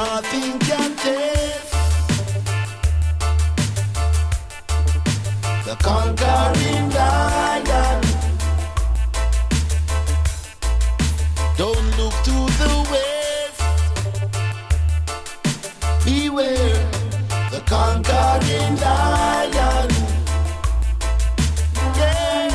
nothing can test the conquering lion. Don't look to the west, beware the conquering lion.